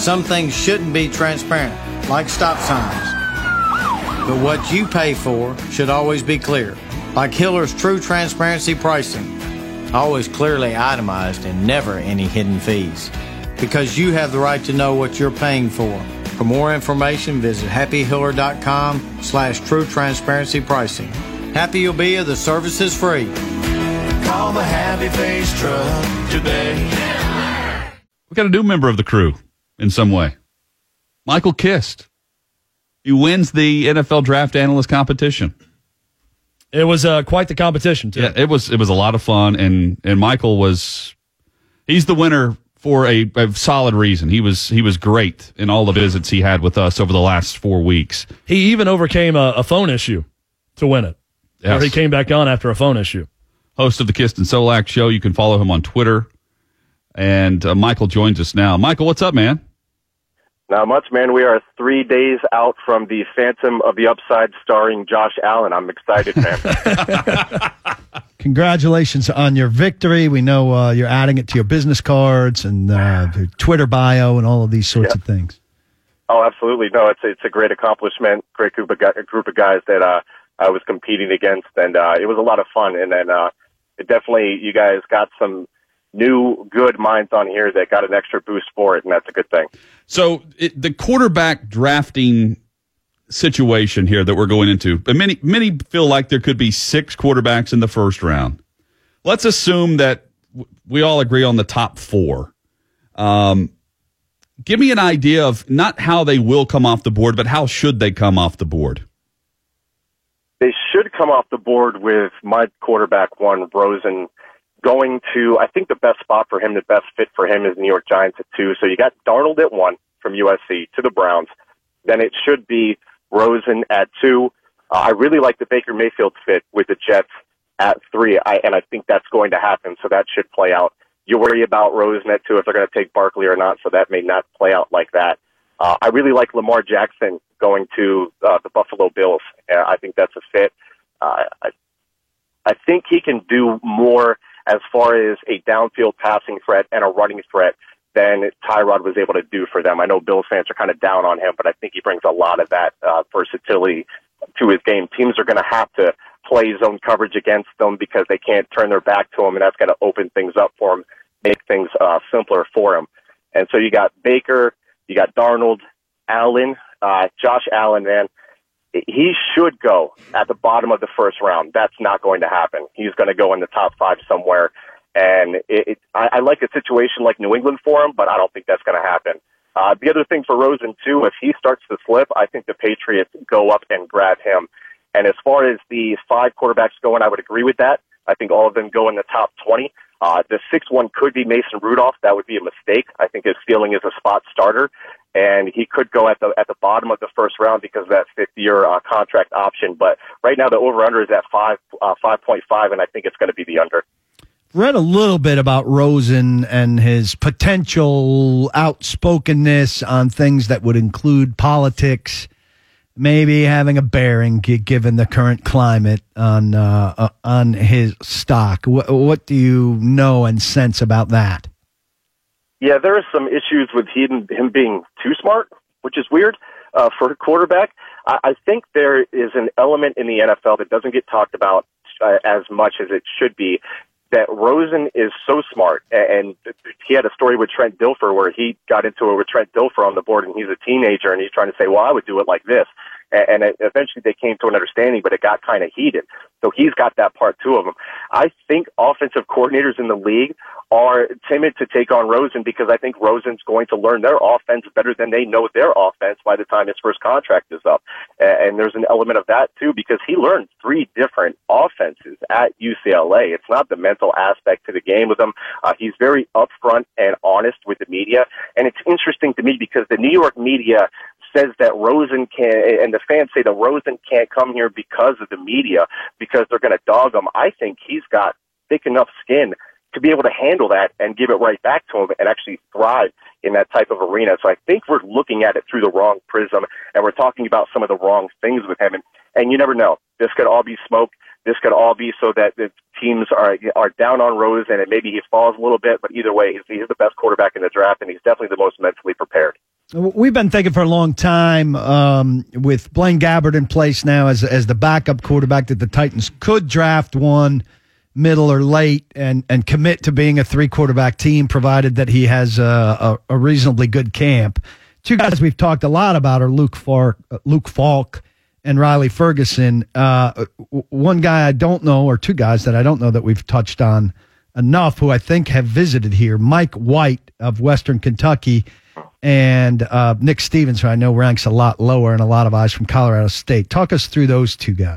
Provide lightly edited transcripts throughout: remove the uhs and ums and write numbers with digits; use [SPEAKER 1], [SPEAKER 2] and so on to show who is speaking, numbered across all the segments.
[SPEAKER 1] Some things shouldn't be transparent, like stop signs. But what you pay for should always be clear, like Hiller's True Transparency Pricing. Always clearly itemized and never any hidden fees. Because you have the right to know what you're paying for. For more information, visit happyhiller.com/true transparency pricing. Happy you'll be if the service is free.
[SPEAKER 2] Call the Happy Face Truck today.
[SPEAKER 3] We got a new member of the crew in some way. Michael Kist. He wins the NFL Draft Analyst competition.
[SPEAKER 4] It was quite the competition, too.
[SPEAKER 3] Yeah, it was a lot of fun, and Michael he's the winner for a solid reason. He was great in all the visits he had with us over the last 4 weeks.
[SPEAKER 4] He even overcame a phone issue to win it.
[SPEAKER 3] Yes.
[SPEAKER 4] Or he came back on after a phone issue.
[SPEAKER 3] Host of the Kist and Solak Show. You can follow him on Twitter. And Michael joins us now. Michael, what's up, man?
[SPEAKER 5] Not much, man. We are 3 days out from the Phantom of the Upside starring Josh Allen. I'm excited, man.
[SPEAKER 6] Congratulations on your victory. We know you're adding it to your business cards and your Twitter bio and all of these sorts of things.
[SPEAKER 5] Oh, absolutely. No, it's a great accomplishment, great group of guys that I was competing against, and it was a lot of fun. And then it definitely, you guys got some new good minds on here that got an extra boost for it, and that's a good thing.
[SPEAKER 3] So the quarterback drafting situation here that we're going into, but many feel like there could be 6 quarterbacks in the first round. Let's assume that we all agree on the top 4. Give me an idea of not how they will come off the board, but how should they come off the board?
[SPEAKER 5] They should come off the board with my quarterback one, Rosen, going to, I think the best spot for him, the best fit for him is New York Giants at 2. So you got Darnold at 1 from USC to the Browns. Then it should be Rosen at 2. I really like the Baker Mayfield fit with the Jets at 3, and I think that's going to happen, so that should play out. You worry about Rosen at 2 if they're going to take Barkley or not, so that may not play out like that. I really like Lamar Jackson going to the Buffalo Bills. I think that's a fit. I think he can do more as far as a downfield passing threat and a running threat than Tyrod was able to do for them. I know Bills fans are kind of down on him, but I think he brings a lot of that versatility to his game. Teams are going to have to play zone coverage against them because they can't turn their back to him, and that's going to open things up for him, make things simpler for him. And so you got Baker, you got Darnold, Allen, Josh Allen, man. He should go at the bottom of the first round. That's not going to happen. He's going to go in the top 5 somewhere. And I like a situation like New England for him, but I don't think that's going to happen. The other thing for Rosen, too, if he starts to slip, I think the Patriots go up and grab him. And as far as the 5 quarterbacks going, I would agree with that. I think all of them go in the top 20. The 6th one could be Mason Rudolph. That would be a mistake. I think his ceiling is a spot starter, and he could go at the bottom of the first round because of that 5th-year contract option. But right now the over/under is at 5.5, and I think it's going to be the under.
[SPEAKER 6] Read a little bit about Rosen and his potential outspokenness on things that would include politics, maybe having a bearing given the current climate on his stock. What do you know and sense about that?
[SPEAKER 5] Yeah, there are some issues with him being too smart, which is weird for a quarterback. I think there is an element in the NFL that doesn't get talked about as much as it should be, that Rosen is so smart. And he had a story with Trent Dilfer where he got into it with Trent Dilfer on the board, and he's a teenager, and he's trying to say, well, I would do it like this. And eventually they came to an understanding, but it got kind of heated. So he's got that part too of him. I think offensive coordinators in the league are timid to take on Rosen because I think Rosen's going to learn their offense better than they know their offense by the time his first contract is up. And there's an element of that too because he learned 3 different offenses at UCLA. It's not the mental aspect to the game with him. He's very upfront and honest with the media. And it's interesting to me because the New York media says that Rosen can, and the fans say that Rosen can't come here because of the media, because they're going to dog him. I think he's got thick enough skin to be able to handle that and give it right back to him and actually thrive in that type of arena. So I think we're looking at it through the wrong prism, and we're talking about some of the wrong things with him. And you never know. This could all be smoke. This could all be so that the teams are down on Rosen, and maybe he falls a little bit, but either way, he's the best quarterback in the draft, and he's definitely the most mentally prepared.
[SPEAKER 6] We've been thinking for a long time with Blaine Gabbert in place now as the backup quarterback that the Titans could draft one middle or late and commit to being a 3-quarterback team, provided that he has a reasonably good camp. Two guys we've talked a lot about are Luke Falk and Riley Ferguson. One guy I don't know, or two guys that I don't know that we've touched on enough, who I think have visited here, Mike White of Western Kentucky, and Nick Stevens, who I know ranks a lot lower and a lot of eyes from Colorado State. Talk us through those two guys.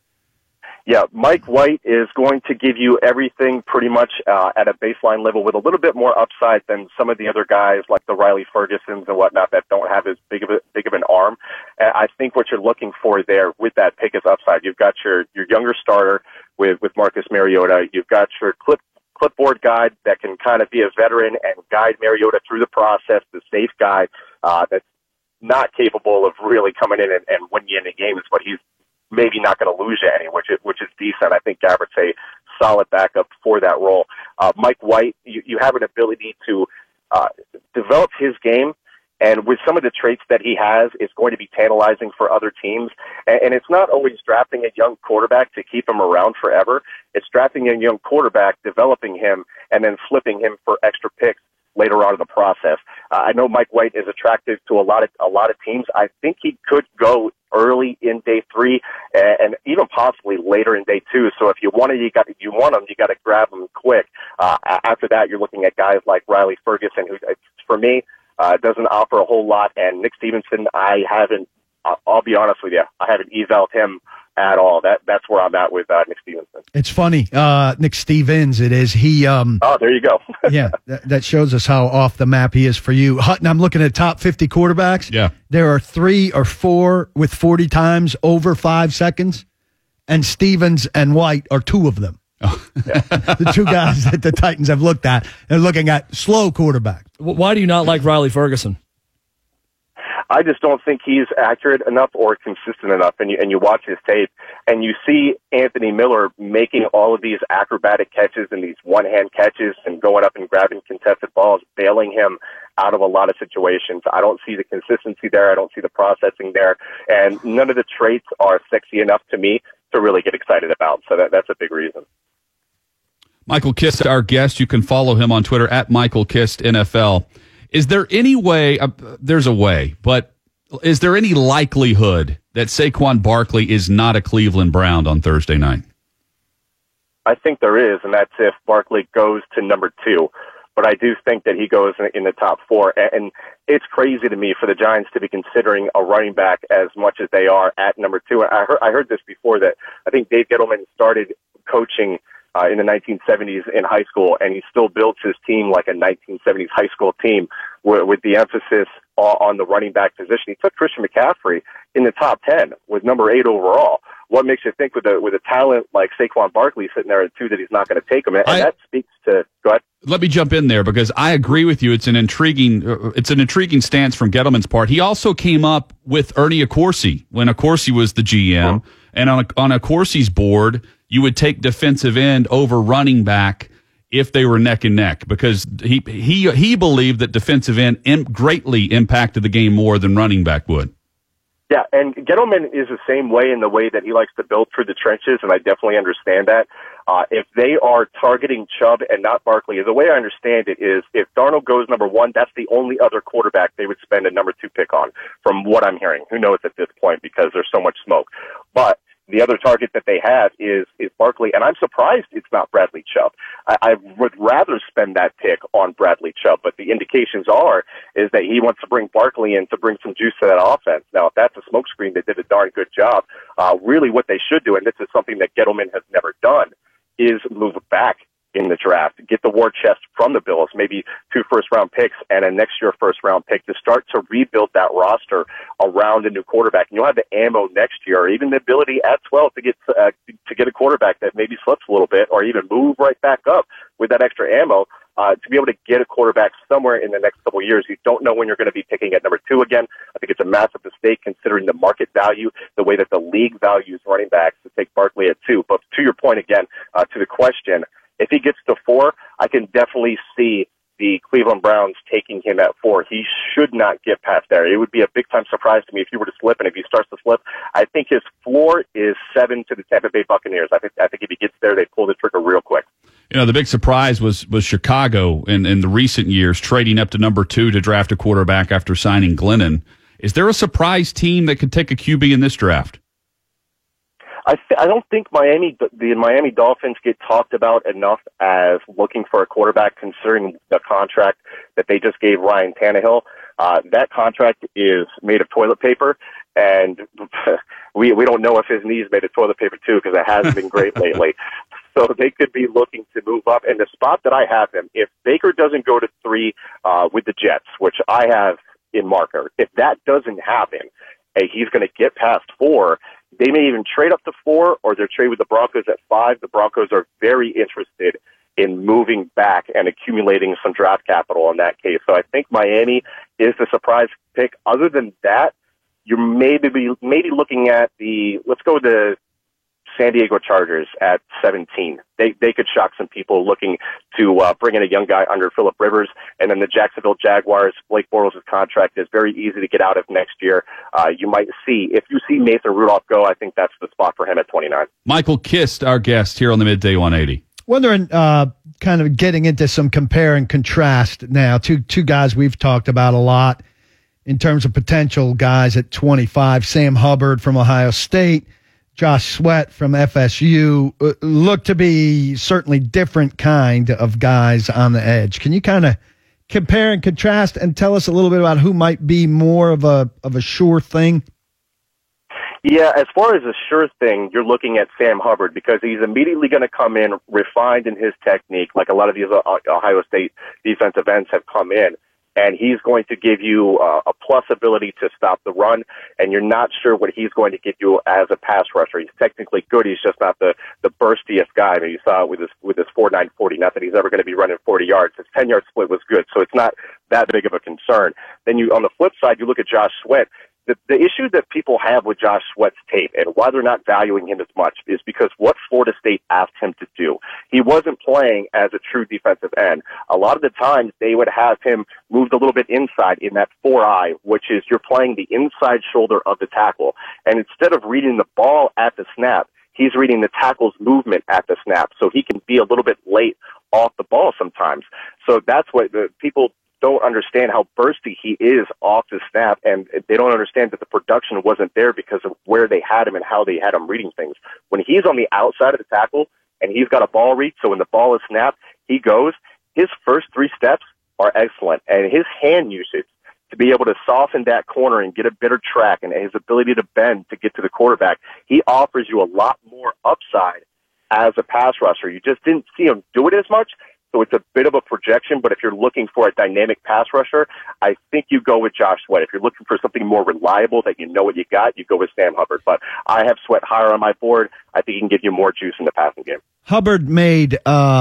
[SPEAKER 5] Yeah, Mike White is going to give you everything pretty much at a baseline level with a little bit more upside than some of the other guys like the Riley Fergusons and whatnot that don't have as big of an arm. And I think what you're looking for there with that pick is upside. You've got your younger starter with Marcus Mariota. You've got your clipboard guy that can kind of be a veteran and guide Mariota through the process, the safe guy that's not capable of really coming in and winning you any games, but he's maybe not going to lose you any, which is decent. I think Gabbert's a solid backup for that role. Mike White, you have an ability to develop his game, and with some of the traits that he has, it's going to be tantalizing for other teams. And it's not always drafting a young quarterback to keep him around forever. It's drafting a young quarterback, developing him, and then flipping him for extra picks later on in the process. I know Mike White is attractive to a lot of teams. I think he could go early in day 3 and even possibly later in day 2. So if you want him, you got to grab him quick. After that, you're looking at guys like Riley Ferguson, who, for me, doesn't offer a whole lot. And Nick Stevenson, I'll be honest with you, I haven't evaled him at all. That's where I'm at with Nick Stevenson.
[SPEAKER 6] It's funny, Nick Stevens. It is he.
[SPEAKER 5] Oh, there you go.
[SPEAKER 6] Yeah, that shows us how off the map he is for you, Hutton. I'm looking at top 50 quarterbacks.
[SPEAKER 3] Yeah,
[SPEAKER 6] there are 3 or 4 with 40 times over 5 seconds, and Stevens and White are 2 of them. Oh. The 2 guys that the Titans have looked at. They're looking at slow quarterbacks.
[SPEAKER 4] Why do you not like Riley Ferguson?
[SPEAKER 5] I just don't think he's accurate enough or consistent enough. And you watch his tape, and you see Anthony Miller making all of these acrobatic catches and these one-hand catches and going up and grabbing contested balls, bailing him out of a lot of situations. I don't see the consistency there. I don't see the processing there. And none of the traits are sexy enough to me to really get excited about. So that's a big reason.
[SPEAKER 3] Michael Kist, our guest. You can follow him on Twitter at Michael Kist NFL. Is there any way, there's a way, but is there any likelihood that Saquon Barkley is not a Cleveland Brown on Thursday night?
[SPEAKER 5] I think there is, and that's if Barkley goes to number 2. But I do think that he goes in the top 4. And it's crazy to me for the Giants to be considering a running back as much as they are at number 2. And I heard this before, that I think Dave Gettleman started coaching in the 1970s in high school, and he still builds his team like a 1970s high school team with the emphasis on the running back position. He took Christian McCaffrey in the top 10 with number 8 overall. What makes you think with a talent like Saquon Barkley sitting there at 2 that he's not going to take him? And that speaks to, go ahead.
[SPEAKER 3] Let me jump in there, because I agree with you. It's an intriguing stance from Gettleman's part. He also came up with Ernie Accorsi when Accorsi was the GM, and on Accorsi's board, you would take defensive end over running back if they were neck and neck, because he believed that defensive end greatly impacted the game more than running back would.
[SPEAKER 5] Yeah, and Gettleman is the same way in the way that he likes to build through the trenches, and I definitely understand that. If they are targeting Chubb and not Barkley, the way I understand it is if Darnold goes number 1, that's the only other quarterback they would spend a number 2 pick on, from what I'm hearing. Who knows at this point, because there's so much smoke. But the other target that they have is Barkley, and I'm surprised it's not Bradley Chubb. I would rather spend that pick on Bradley Chubb, but the indications is that he wants to bring Barkley in to bring some juice to that offense. Now, if that's a smokescreen, they did a darn good job. Really what they should do, and this is something that Gettleman has never done, is move back in the draft, get the war chest from the Bills, maybe 2 first-round picks and a next-year first-round pick to start to rebuild that roster around a new quarterback. And you'll have the ammo next year, or even the ability at 12 to get a quarterback that maybe slips a little bit, or even move right back up with that extra ammo to be able to get a quarterback somewhere in the next couple of years. You don't know when you're going to be picking at number 2 again. I think it's a massive mistake considering the market value, the way that the league values running backs, to take Barkley at 2. But to your point again, to the question, if he gets to 4, I can definitely see the Cleveland Browns taking him at 4. He should not get past there. It would be a big-time surprise to me if he were to slip, and if he starts to slip, I think his floor is 7 to the Tampa Bay Buccaneers. I think if he gets there, they pull the trigger real quick.
[SPEAKER 3] You know, the big surprise was Chicago in the recent years, trading up to number 2 to draft a quarterback after signing Glennon. Is there a surprise team that could take a QB in this draft?
[SPEAKER 5] I don't think the Miami Dolphins get talked about enough as looking for a quarterback, considering the contract that they just gave Ryan Tannehill. That contract is made of toilet paper, and we don't know if his knee's made of toilet paper too, because it hasn't been great lately. So they could be looking to move up. And the spot that I have him, if Baker doesn't go to 3 with the Jets, which I have in marker, if that doesn't happen, he's going to get past 4. They may even trade up to 4, or they'll trade with the Broncos at 5. The Broncos are very interested in moving back and accumulating some draft capital in that case. So I think Miami is the surprise pick. Other than that, you're maybe looking at let's go with the San Diego Chargers at 17. They could shock some people looking to bring in a young guy under Phillip Rivers. And then the Jacksonville Jaguars, Blake Bortles' contract is very easy to get out of next year. You might see, if you see Mason Rudolph go, I think that's the spot for him at 29.
[SPEAKER 3] Michael Kist, our guest here on the Midday 180.
[SPEAKER 6] Wondering, kind of getting into some compare and contrast now. Two guys we've talked about a lot in terms of potential guys at 25. Sam Hubbard from Ohio State, Josh Sweat from FSU, look to be certainly different kind of guys on the edge. Can you kind of compare and contrast and tell us a little bit about who might be more of a sure thing?
[SPEAKER 5] Yeah, as far as a sure thing, you're looking at Sam Hubbard, because he's immediately going to come in refined in his technique, like a lot of these Ohio State defensive ends have come in. And he's going to give you a plus ability to stop the run, and you're not sure what he's going to give you as a pass rusher. He's technically good. He's just not the burstiest guy. I mean, you saw it with his 4.9 40. Not that he's ever going to be running 40 yards. His 10-yard split was good, so it's not that big of a concern. Then on the flip side, you look at Josh Sweat. The issue that people have with Josh Sweat's tape and why they're not valuing him as much is because what Florida State asked him to do. He wasn't playing as a true defensive end. A lot of the times they would have him moved a little bit inside in that 4-eye, which is you're playing the inside shoulder of the tackle. And instead of reading the ball at the snap, he's reading the tackle's movement at the snap. So he can be a little bit late off the ball sometimes. So that's what the people don't understand, how bursty he is off the snap, and they don't understand that the production wasn't there because of where they had him and how they had him reading things. When he's on the outside of the tackle and he's got a ball read, so when the ball is snapped, he goes, his first 3 steps are excellent, and his hand usage to be able to soften that corner and get a better track, and his ability to bend to get to the quarterback, he offers you a lot more upside as a pass rusher. You just didn't see him do it as much. So it's a bit of a projection, but if you're looking for a dynamic pass rusher, I think you go with Josh Sweat. If you're looking for something more reliable that you know what you got, you go with Sam Hubbard. But I have Sweat higher on my board. I think he can give you more juice in the passing game.
[SPEAKER 6] Hubbard made,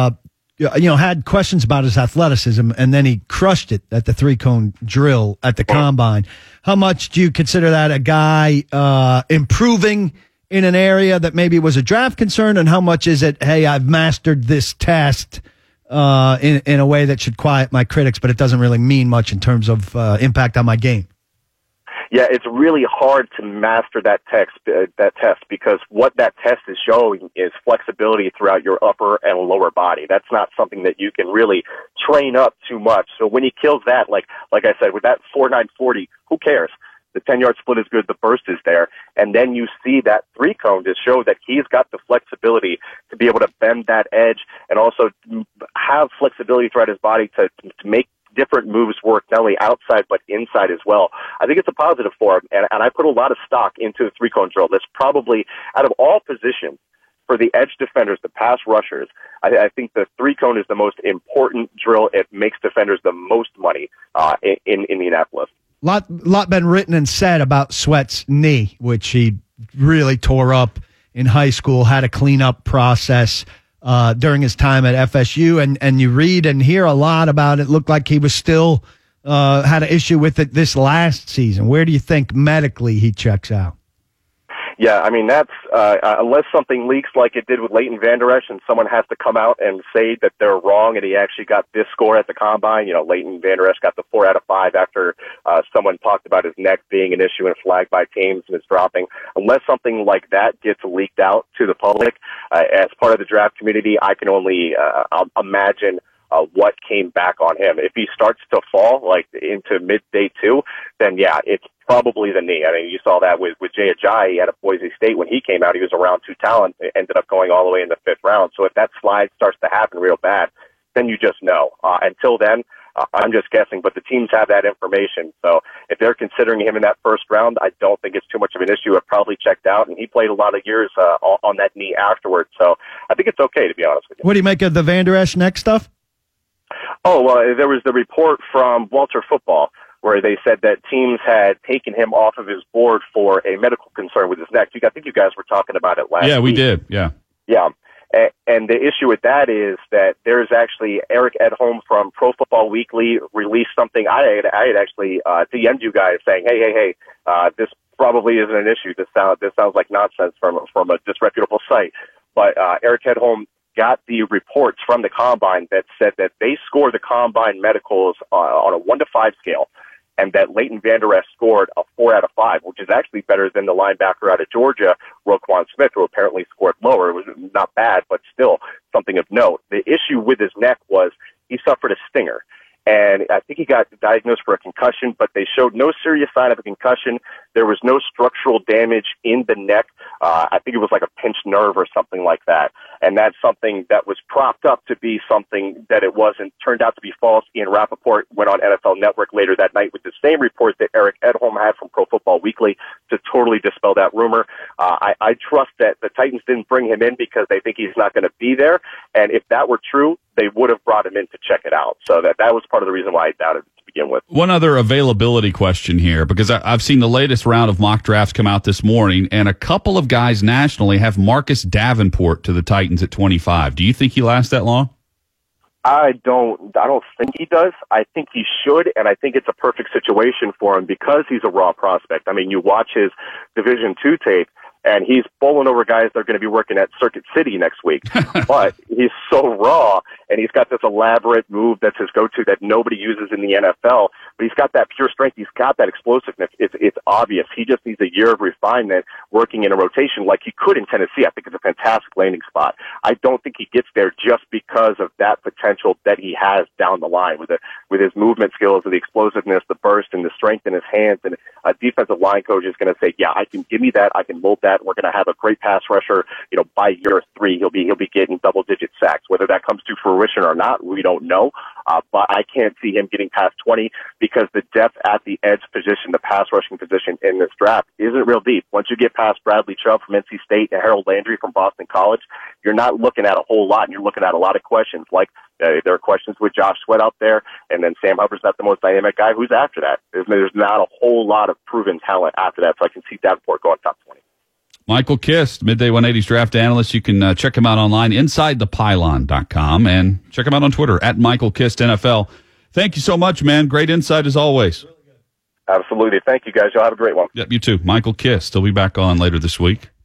[SPEAKER 6] had questions about his athleticism, and then he crushed it at the 3-cone drill at the combine. How much do you consider that a guy improving in an area that maybe was a draft concern, and how much is it, hey, I've mastered this test in a way that should quiet my critics, but it doesn't really mean much in terms of impact on my game?
[SPEAKER 5] Yeah, it's really hard to master that test because what that test is showing is flexibility throughout your upper and lower body. That's not something that you can really train up too much. So when he kills that, like I said, with that 4.9 40, who cares? The 10-yard split is good. The burst is there. And then you see that 3-cone to show that he's got the flexibility to be able to bend that edge and also have flexibility throughout his body to make different moves work, not only outside but inside as well. I think it's a positive for him, and I put a lot of stock into the 3-cone drill. That's probably, out of all positions, for the edge defenders, the pass rushers, I think the 3-cone is the most important drill. It makes defenders the most money in Indianapolis.
[SPEAKER 6] Lot been written and said about Sweat's knee, which he really tore up in high school, had a cleanup process during his time at FSU, and you read and hear a lot about it. Looked like he was still had an issue with it this last season. Where do you think medically he checks out?
[SPEAKER 5] Yeah, I mean, that's, unless something leaks like it did with Leighton Vander Esch and someone has to come out and say that they're wrong and he actually got this score at the combine. You know, Leighton Vander Esch got the 4 out of 5 after someone talked about his neck being an issue and flagged by teams and his dropping. Unless something like that gets leaked out to the public as part of the draft community, I can only imagine what came back on him. If he starts to fall, like into mid-day 2, then yeah, it's probably the knee. I mean, you saw that with Jay Ajayi at Boise State when he came out. He was a round 2 talent, ended up going all the way in the 5th round. So if that slide starts to happen real bad, then you just know. Until then, I'm just guessing, but the teams have that information. So if they're considering him in that 1st round, I don't think it's too much of an issue. It probably checked out, and he played a lot of years on that knee afterwards. So I think it's okay, to be honest with you.
[SPEAKER 6] What do you make of the Vander Esch neck stuff?
[SPEAKER 5] Oh, well, there was the report from Walter Football where they said that teams had taken him off of his board for a medical concern with his neck. I think you guys were talking about it last week.
[SPEAKER 3] Yeah, we did. Yeah.
[SPEAKER 5] Yeah. And the issue with that is that there's actually Eric Edholm from Pro Football Weekly released something. I had actually DM'd you guys saying, hey, this probably isn't an issue. This sounds like nonsense from a disreputable site. But Eric Edholm got the reports from the Combine that said that they score the Combine medicals on a 1 to 5 scale, and that Leighton Vander Esch scored a 4 out of 5, which is actually better than the linebacker out of Georgia, Roquan Smith, who apparently scored lower. It was not bad, but still something of note. The issue with his neck was he suffered a stinger. And I think he got diagnosed for a concussion, but they showed no serious sign of a concussion. There was no structural damage in the neck. I think it was like a pinched nerve or something like that. And that's something that was propped up to be something that it wasn't, turned out to be false. Ian Rappaport went on NFL Network later that night with the same report that Eric Edholm had from Pro Football Weekly to totally dispel that rumor. I trust that the Titans didn't bring him in because they think he's not going to be there. And if that were true, they would have brought him in to check it out. So that was part of the reason why I doubted it to begin with.
[SPEAKER 3] One other availability question here, because I've seen the latest round of mock drafts come out this morning, and a couple of guys nationally have Marcus Davenport to the Titans at 25. Do you think he lasts that long?
[SPEAKER 5] I don't think he does. I think he should, and I think it's a perfect situation for him because he's a raw prospect. I mean, you watch his Division II tape, and he's bowling over guys that are going to be working at Circuit City next week. But he's so raw, and he's got this elaborate move that's his go-to that nobody uses in the NFL. But he's got that pure strength. He's got that explosiveness. It's obvious. He just needs a year of refinement working in a rotation like he could in Tennessee. I think it's a fantastic landing spot. I don't think he gets there just because of that potential that he has down the line with his movement skills, and the explosiveness, the burst, and the strength in his hands. And a defensive line coach is going to say, yeah, I can give me that. I can mold that. We're going to have a great pass rusher. You know, by year 3, he'll be getting double-digit sacks. Whether that comes to fruition or not, we don't know. But I can't see him getting past 20 because the depth at the edge position, the pass rushing position in this draft, isn't real deep. Once you get past Bradley Chubb from NC State and Harold Landry from Boston College, you're not looking at a whole lot, and you're looking at a lot of questions. Like there are questions with Josh Sweat out there, and then Sam Hubbard's not the most dynamic guy. Who's after that? There's not a whole lot of proven talent after that, so I can see Davenport going top 20.
[SPEAKER 3] Michael Kist, Midday 180's draft analyst. You can check him out online, InsideThePylon.com, and check him out on Twitter, @MichaelKistNFL. Thank you so much, man. Great insight as always.
[SPEAKER 5] Absolutely. Thank you, guys. Y'all have a great one.
[SPEAKER 3] Yep, you too. Michael Kist. He'll be back on later this week.